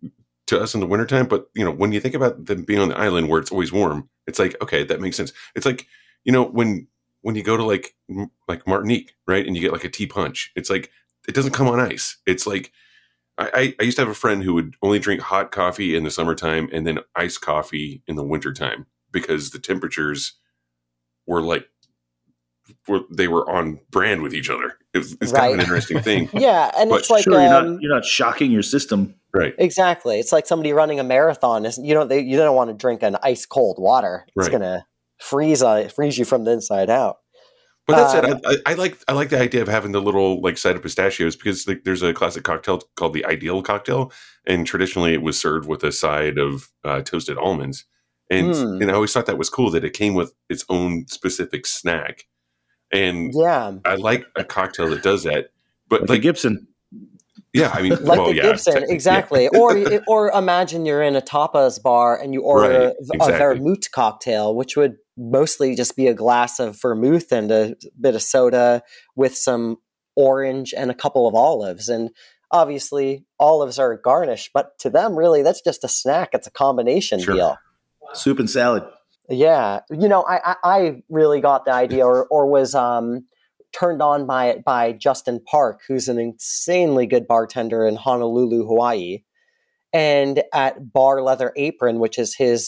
to us in the wintertime. But, you know, when you think about them being on the island where it's always warm, it's like, okay, that makes sense. It's like, you know, when when you go to like like Martinique, right, and you get like a tea punch, it's like it doesn't come on ice. It's like I, I used to have a friend who would only drink hot coffee in the summertime and then iced coffee in the wintertime because the temperatures were like were, they were on brand with each other. It's, it's right. kind of an interesting thing. Yeah, and But it's like sure, um, you're not you're not shocking your system. Right. exactly. It's like somebody running a marathon. Is you don't they, you don't want to drink an ice cold water. It's Right. gonna freeze on freeze you from the inside out. But that said, Um, I, I, I like I like the idea of having the little like side of pistachios because like, there's a classic cocktail called the Ideal cocktail, and traditionally it was served with a side of uh, toasted almonds, and Mm. and I always thought that was cool that it came with its own specific snack, and Yeah, I like a cocktail that does that. But Like, like, a Gibson. yeah, I mean, like well, the yeah, Gibson, technically, exactly. Or or imagine you're in a tapas bar and you order Right, a, a exactly. vermouth cocktail, which would mostly just be a glass of vermouth and a bit of soda with some orange and a couple of olives. And obviously, olives are a garnish, but to them, really, that's just a snack. It's a combination Sure. deal. Soup and salad. Yeah, you know, I I, I really got the idea, or or was um, turned on by it by Justin Park, who's an insanely good bartender in Honolulu, Hawaii, and at Bar Leather Apron, which is his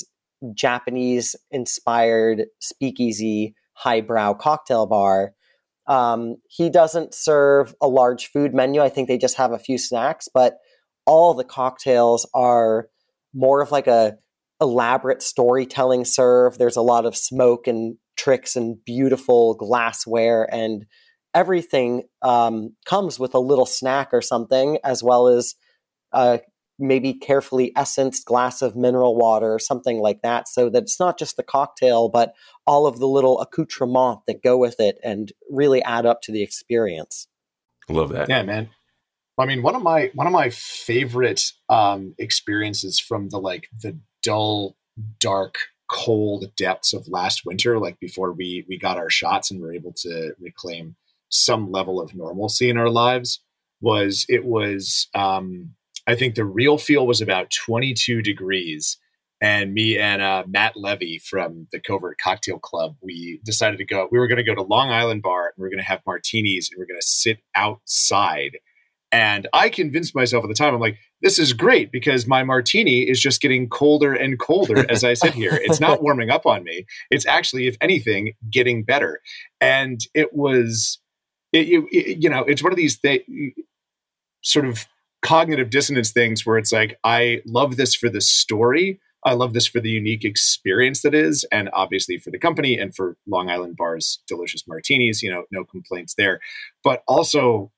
Japanese-inspired speakeasy highbrow cocktail bar. Um, he doesn't serve a large food menu. I think they just have a few snacks, but all the cocktails are more of like a elaborate storytelling serve. There's a lot of smoke and tricks and beautiful glassware, and everything um, comes with a little snack or something, as well as uh, maybe carefully essenced glass of mineral water or something like that, so that it's not just the cocktail, but all of the little accoutrements that go with it and really add up to the experience. I love that. Yeah, man. I mean, one of my one of my favorite um, experiences from the like the dull, dark, cold depths of last winter, like before we we got our shots and were able to reclaim some level of normalcy in our lives, was it was um, I think the real feel was about twenty-two degrees. And me and uh, Matt Levy from the Covert Cocktail Club, we decided to go. We were going to go to Long Island Bar, and we were going to have martinis, and we are going to sit outside. And I convinced myself at the time, I'm like, this is great because my martini is just getting colder and colder as I sit here. It's not warming up on me. It's actually, if anything, getting better. And it was, it, it, you know, it's one of these th- sort of cognitive dissonance things where it's like, I love this for the story. I love this for the unique experience that is, and obviously for the company and for Long Island Bar's delicious martinis, you know, no complaints there. But also,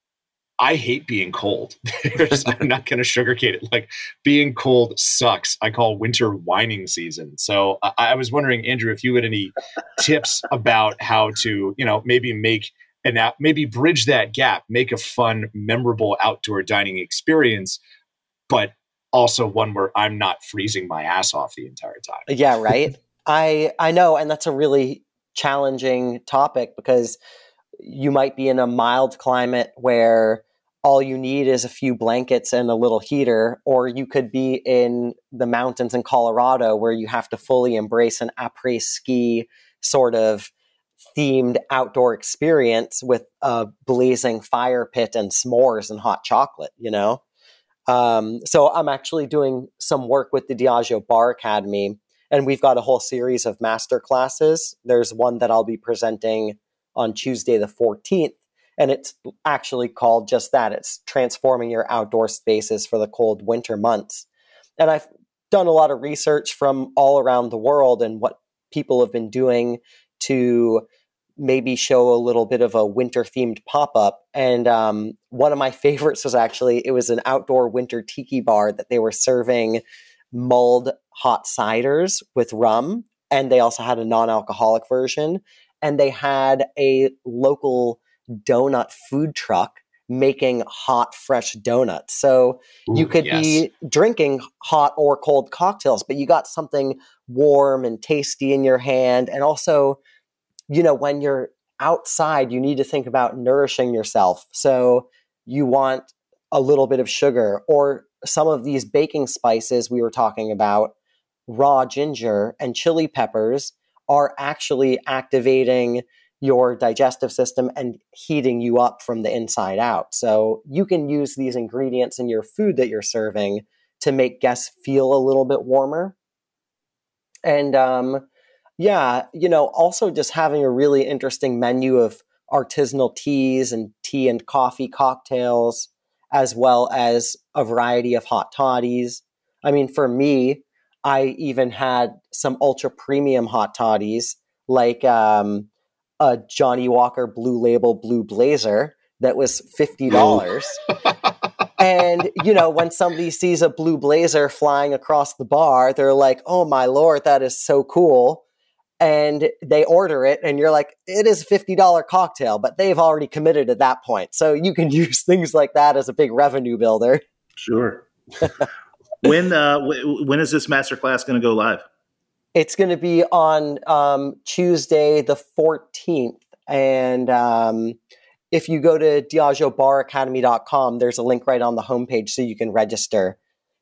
I hate being cold. I'm not going to sugarcoat it. Like, being cold sucks. I call winter whining season. So I, I was wondering, Andrew, if you had any tips about how to, you know, maybe make an app, maybe bridge that gap, make a fun, memorable outdoor dining experience, but also one where I'm not freezing my ass off the entire time. Yeah, right. I I know, and that's a really challenging topic because you might be in a mild climate where all you need is a few blankets and a little heater, or you could be in the mountains in Colorado where you have to fully embrace an après-ski sort of themed outdoor experience with a blazing fire pit and s'mores and hot chocolate, you know? Um, so I'm actually doing some work with the Diageo Bar Academy, and we've got a whole series of master classes. There's one that I'll be presenting on Tuesday the fourteenth, and it's actually called just that. It's transforming your outdoor spaces for the cold winter months. And I've done a lot of research from all around the world and what people have been doing to maybe show a little bit of a winter themed pop-up. And um, one of my favorites was actually, it was an outdoor winter tiki bar that they were serving mulled hot ciders with rum. And they also had a non-alcoholic version. And they had a local donut food truck making hot, fresh donuts. So Ooh, you could yes. be drinking hot or cold cocktails, but you got something warm and tasty in your hand. And also, you know, when you're outside, you need to think about nourishing yourself. So you want a little bit of sugar or some of these baking spices we were talking about, raw ginger and chili peppers, are actually activating your digestive system and heating you up from the inside out. So you can use these ingredients in your food that you're serving to make guests feel a little bit warmer. And um, yeah, you know, also just having a really interesting menu of artisanal teas and tea and coffee cocktails, as well as a variety of hot toddies. I mean, for me, I even had some ultra premium hot toddies, like um, a Johnny Walker Blue Label Blue Blazer that was fifty dollars. And, you know, when somebody sees a blue blazer flying across the bar, they're like, oh my Lord, that is so cool. And they order it and you're like, it is a fifty dollars cocktail, but they've already committed at that point. So you can use things like that as a big revenue builder. Sure. when uh, w- when is this masterclass going to go live? It's going to be on um, Tuesday, the fourteenth. And um, if you go to diageo bar academy dot com, there's a link right on the homepage so you can register.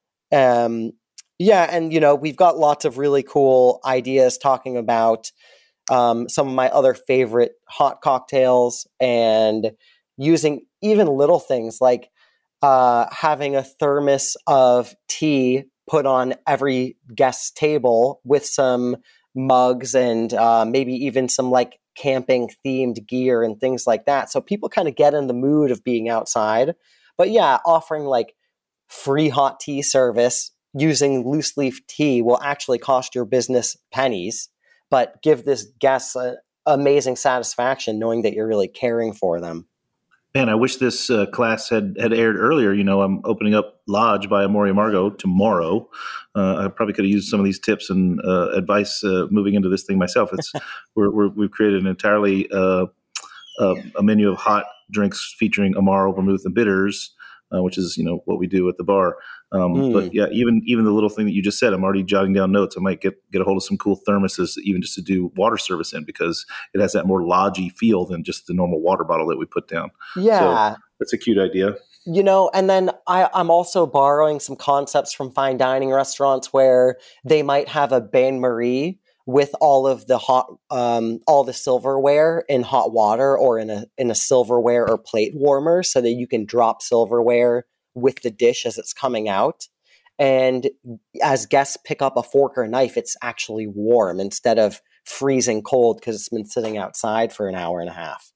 Um, yeah, and, you know, we've got lots of really cool ideas talking about um, some of my other favorite hot cocktails and using even little things like uh, having a thermos of tea put on every guest's table with some mugs and uh, maybe even some like camping themed gear and things like that. So people kind of get in the mood of being outside. But yeah, offering like free hot tea service using loose leaf tea will actually cost your business pennies, but give this guest a, amazing satisfaction knowing that you're really caring for them. Man, I wish this uh, class had, had aired earlier. You know, I'm opening up Lodge by Amor y Amargo tomorrow. Uh, I probably could have used some of these tips and uh, advice uh, moving into this thing myself. It's we're, we're, we've created an entirely uh, uh, a menu of hot drinks featuring Amaro, vermouth, and bitters, uh, which is, you know, what we do at the bar. Um, mm. But yeah, even even the little thing that you just said, I'm already jotting down notes. I might get get a hold of some cool thermoses, even just to do water service in, because it has that more lodgy feel than just the normal water bottle that we put down. Yeah, so that's a cute idea. You know, and then I, I'm also borrowing some concepts from fine dining restaurants where they might have a bain-marie with all of the hot, um, all the silverware in hot water or in a in a silverware or plate warmer, so that you can drop silverware with the dish as it's coming out. And as guests pick up a fork or a knife, it's actually warm instead of freezing cold because it's been sitting outside for an hour and a half.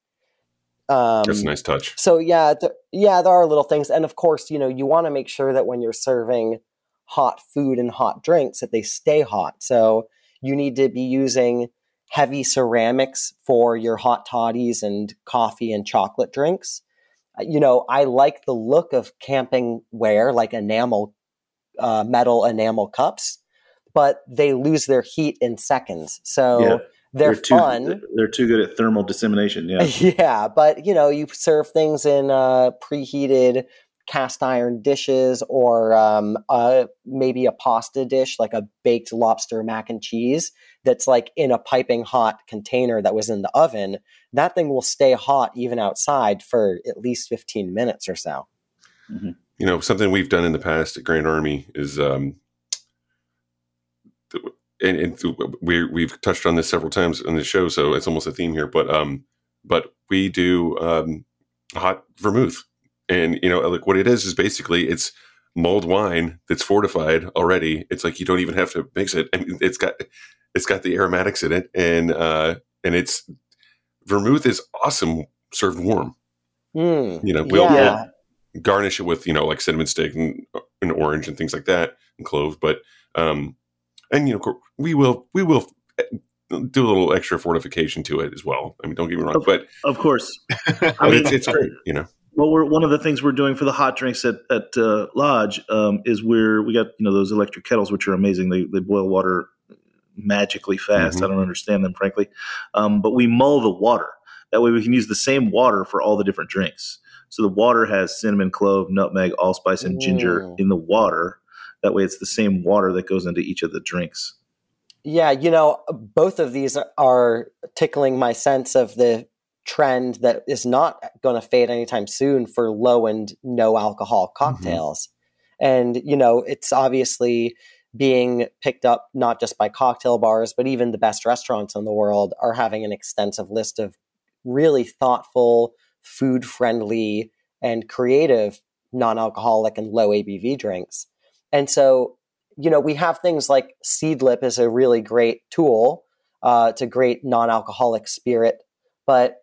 Um, That's a nice touch. So yeah, th- yeah, there are little things. And of course, you know, you want to make sure that when you're serving hot food and hot drinks that they stay hot. So you need to be using heavy ceramics for your hot toddies and coffee and chocolate drinks. You know, I like the look of camping ware, like enamel, uh, metal enamel cups, but they lose their heat in seconds. So yeah, they're, they're too, fun. They're too good at thermal dissemination. Yeah. Yeah. But, you know, you serve things in uh, preheated cast iron dishes or um, uh, maybe a pasta dish, like a baked lobster mac and cheese that's like in a piping hot container that was in the oven. That thing will stay hot even outside for at least fifteen minutes or so. Mm-hmm. You know, something we've done in the past at Grand Army is, um, and, and we we've touched on this several times on the show, so it's almost a theme here. But um, but we do um, hot vermouth. And, you know, like what it is, is basically it's mulled wine that's fortified already. It's like you don't even have to mix it. I mean, it's got it's got the aromatics in it. And uh, and it's vermouth is awesome served warm. Mm, you know, we'll, yeah. we'll garnish it with, you know, like cinnamon stick and, and orange and things like that and clove. But um, and, you know, we will we will do a little extra fortification to it as well. I mean, don't get me wrong. Of, but of course, I mean, it's, it's great, you know. Well, we're, one of the things we're doing for the hot drinks at at uh, Lodge um, is we're we got you know those electric kettles, which are amazing. They they boil water magically fast. Mm-hmm. I don't understand them, frankly, um, but we mull the water. That way, we can use the same water for all the different drinks. So the water has cinnamon, clove, nutmeg, allspice, and ginger Ooh. in the water. That way, it's the same water that goes into each of the drinks. Yeah, you know, both of these are tickling my sense of the trend that is not going to fade anytime soon for low and no alcohol cocktails. And, you know, it's obviously being picked up not just by cocktail bars, but even the best restaurants in the world are having an extensive list of really thoughtful, food-friendly, and creative non-alcoholic and low A B V drinks. And so, you know, we have things like Seedlip is a really great tool. Uh, it's a great non-alcoholic spirit, but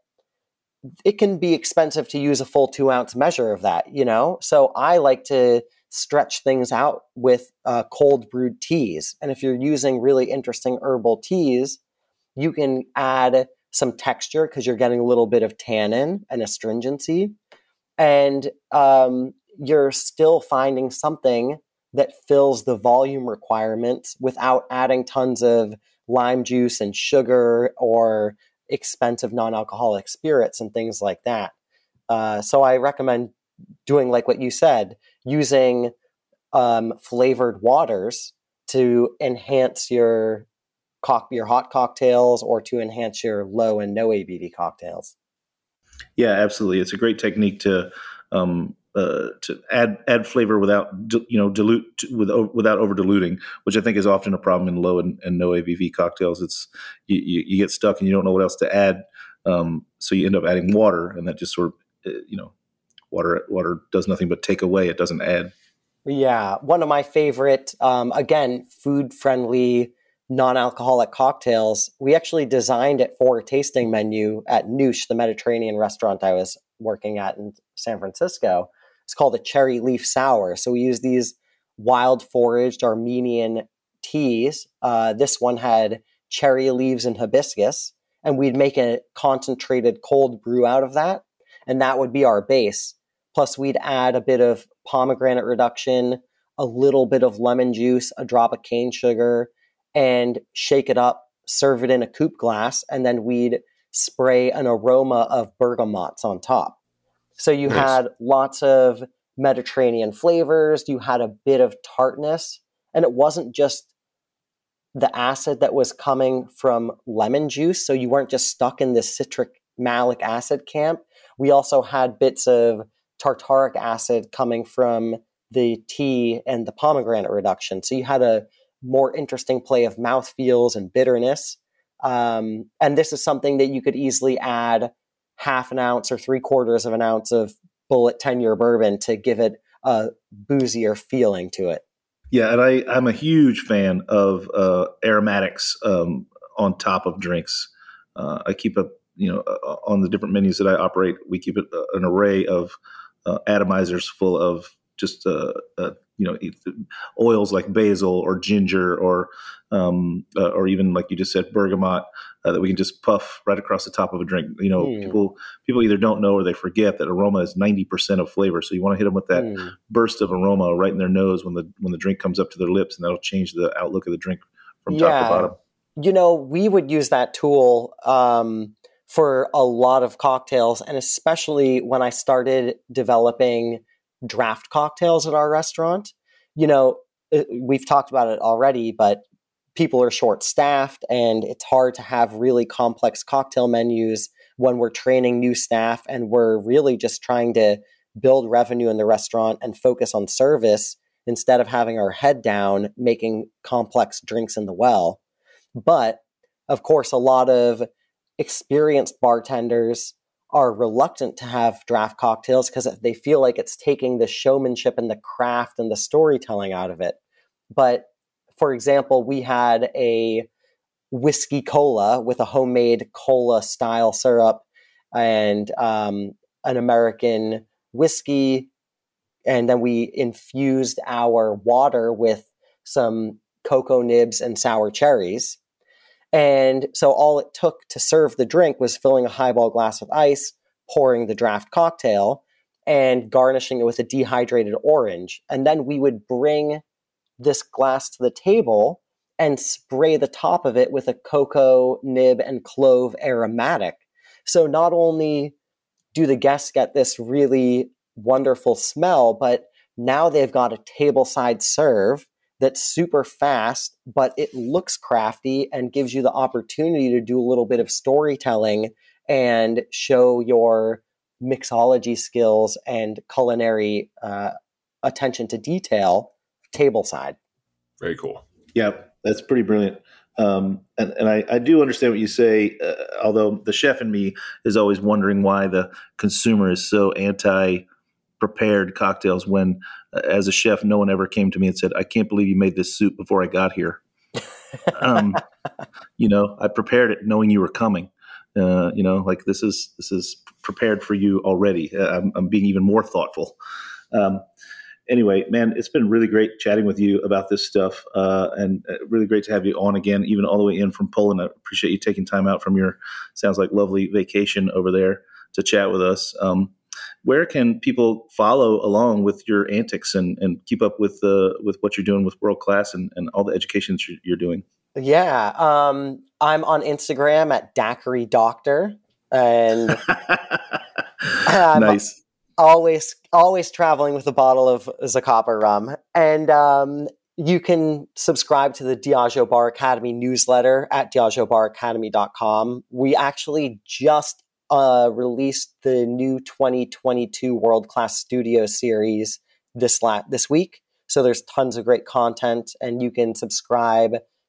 it can be expensive to use a full two ounce measure of that, you know? So I like to stretch things out with uh, cold brewed teas. And if you're using really interesting herbal teas, you can add some texture because you're getting a little bit of tannin and astringency. And um, you're still finding something that fills the volume requirements without adding tons of lime juice and sugar or expensive non-alcoholic spirits and things like that. Uh, so I recommend doing like what you said, using um, flavored waters to enhance your cock your hot cocktails or to enhance your low and no A B V cocktails. Yeah, absolutely. It's a great technique to um, uh, to add add flavor without you know dilute with without over diluting, which I think is often a problem in low and, and no A B V cocktails. It's you, you, you get stuck and you don't know what else to add, um, so you end up adding water, and that just sort of uh, you know water water does nothing but take away. It doesn't add. Yeah, one of my favorite, um, again, food friendly non-alcoholic cocktails. We actually designed it for a tasting menu at Noosh, the Mediterranean restaurant I was working at in San Francisco. It's called a cherry leaf sour. So we use these wild foraged Armenian teas. Uh, this one had cherry leaves and hibiscus, and we'd make a concentrated cold brew out of that. And that would be our base. Plus we'd add a bit of pomegranate reduction, a little bit of lemon juice, a drop of cane sugar, and shake it up, serve it in a coupe glass, and then we'd spray an aroma of bergamots on top. So you nice. had lots of Mediterranean flavors, you had a bit of tartness, and it wasn't just the acid that was coming from lemon juice, so you weren't just stuck in this citric malic acid camp. We also had bits of tartaric acid coming from the tea and the pomegranate reduction. So you had a more interesting play of mouthfeels and bitterness. Um, and this is something that you could easily add half an ounce or three quarters of an ounce of Bulleit ten-year bourbon to give it a boozier feeling to it. Yeah, and I, I'm a huge fan of uh, aromatics um, on top of drinks. Uh, I keep a, you know, uh, on the different menus that I operate, we keep it, uh, an array of uh, atomizers full of just uh, uh, you know, oils like basil or ginger or um, uh, or even like you just said, bergamot uh, that we can just puff right across the top of a drink. You know, mm. people people either don't know or they forget that aroma is ninety percent of flavor. So you want to hit them with that mm. burst of aroma right in their nose when the when the drink comes up to their lips, and that'll change the outlook of the drink from yeah. top to bottom. You know, we would use that tool um, for a lot of cocktails, and especially when I started developing draft cocktails at our restaurant. You know, we've talked about it already, but people are short-staffed and it's hard to have really complex cocktail menus when we're training new staff and we're really just trying to build revenue in the restaurant and focus on service instead of having our head down making complex drinks in the well. But of course, a lot of experienced bartenders are reluctant to have draft cocktails because they feel like it's taking the showmanship and the craft and the storytelling out of it. But for example, we had a whiskey cola with a homemade cola style syrup and um, an American whiskey. And then we infused our water with some cocoa nibs and sour cherries. And so all it took to serve the drink was filling a highball glass with ice, pouring the draft cocktail, and garnishing it with a dehydrated orange. And then we would bring this glass to the table and spray the top of it with a cocoa nib and clove aromatic. So not only do the guests get this really wonderful smell, but now they've got a tableside serve that's super fast, but it looks crafty and gives you the opportunity to do a little bit of storytelling and show your mixology skills and culinary uh, attention to detail tableside. Very cool. Yeah, that's pretty brilliant. Um, and and I, I do understand what you say, uh, although the chef in me is always wondering why the consumer is so anti-prepared cocktails when, uh, as a chef, no one ever came to me and said, I can't believe you made this soup before I got here. um, you know, I prepared it knowing you were coming. Uh, you know, like this is this is prepared for you already. Uh, I'm, I'm being even more thoughtful. Um, Anyway, man, it's been really great chatting with you about this stuff, uh, and really great to have you on again, even all the way in from Poland. I appreciate you taking time out from your, sounds like, lovely vacation over there to chat with us. Um, where can people follow along with your antics and, and keep up with uh, with what you're doing with World Class and, and all the education that you're doing? Yeah, um, I'm on Instagram at Daiquiri Doctor, and I'm, nice. Always, always traveling with a bottle of Zacapa rum. And um, you can subscribe to the Diageo Bar Academy newsletter at diageo bar academy dot com. We actually just uh, released the new twenty twenty-two World Class Studio series this la- this week. So there's tons of great content, and you can subscribe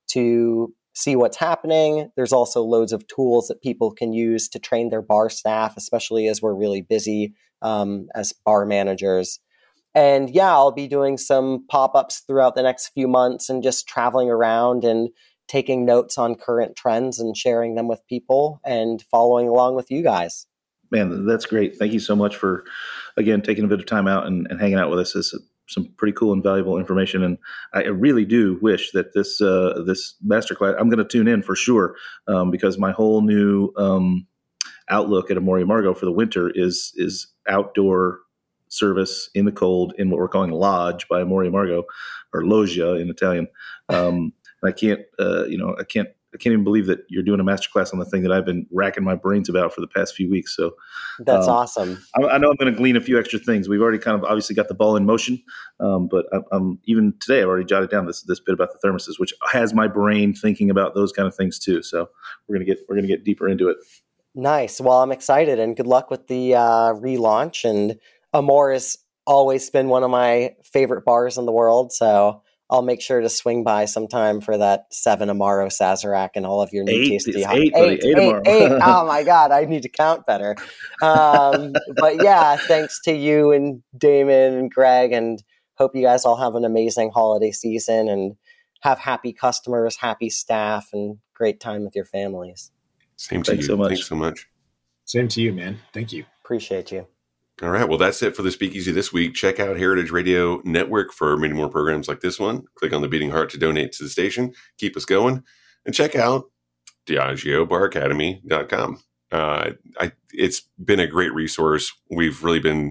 to see what's happening. There's also loads of tools that people can use to train their bar staff, especially as we're really busy um, as bar managers. And yeah, I'll be doing some pop-ups throughout the next few months and just traveling around and taking notes on current trends and sharing them with people and following along with you guys. Man, that's great. Thank you so much for, again, taking a bit of time out and, and hanging out with us. It's some pretty cool and valuable information. And I really do wish that this uh, this masterclass, I'm going to tune in for sure, um, because my whole new um, outlook at Amor y Amargo for the winter is is outdoor service in the cold in what we're calling Lodge by Amor y Amargo, or Loggia in Italian. Um, and I can't, uh, you know, I can't, I can't even believe that you're doing a masterclass on the thing that I've been racking my brains about for the past few weeks. So that's um, awesome. I, I know I'm going to glean a few extra things. We've already kind of obviously got the ball in motion, um, but I, I'm even today I've already jotted down this this bit about the thermoses, which has my brain thinking about those kind of things too. So we're gonna get we're gonna get deeper into it. Nice. Well, I'm excited, and good luck with the uh, relaunch. And Amor has always been one of my favorite bars in the world, so I'll make sure to swing by sometime for that seven Amaro Sazerac and all of your new eight, tasty hot eight, eight, eight, eight, eight. Oh my God, I need to count better. Um, but yeah, thanks to you and Damon and Greg, and hope you guys all have an amazing holiday season and have happy customers, happy staff, and great time with your families. Same to Thanks you. so much. Thanks so much. Same to you, man. Thank you. Appreciate you. All right. Well, that's it for the Speakeasy this week. Check out Heritage Radio Network for many more programs like this one. Click on the Beating Heart to donate to the station. Keep us going. And check out diageo bar academy dot com. Uh, I, it's been a great resource. We've really been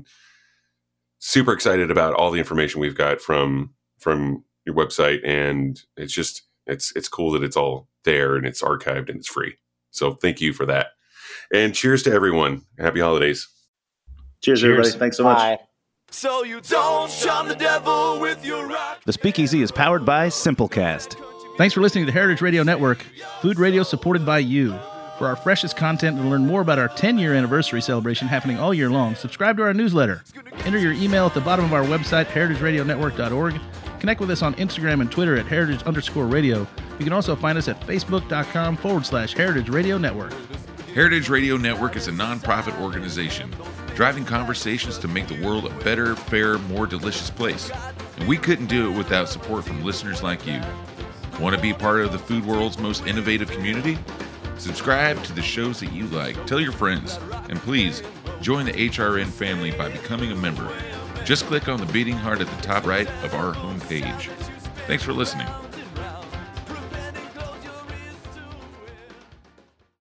super excited about all the information we've got from from your website. And it's just, it's it's cool that it's all there and it's archived and it's free. So thank you for that. And cheers to everyone. Happy holidays. Cheers, Cheers. everybody. Thanks so much. Bye. So you don't charm the devil with your rock. The Speakeasy is powered by Simplecast. Thanks for listening to Heritage Radio Network, food radio supported by you. For our freshest content and to learn more about our ten-year anniversary celebration happening all year long, subscribe to our newsletter. Enter your email at the bottom of our website, heritage radio network dot org. Connect with us on Instagram and Twitter at heritage underscore radio. You can also find us at facebook.com forward slash heritage radio network. Heritage Radio Network is a nonprofit organization driving conversations to make the world a better, fairer, more delicious place. And we couldn't do it without support from listeners like you. Want to be part of the food world's most innovative community? Subscribe to the shows that you like, tell your friends, and please join the H R N family by becoming a member. Just click on the beating heart at the top right of our homepage. Thanks for listening.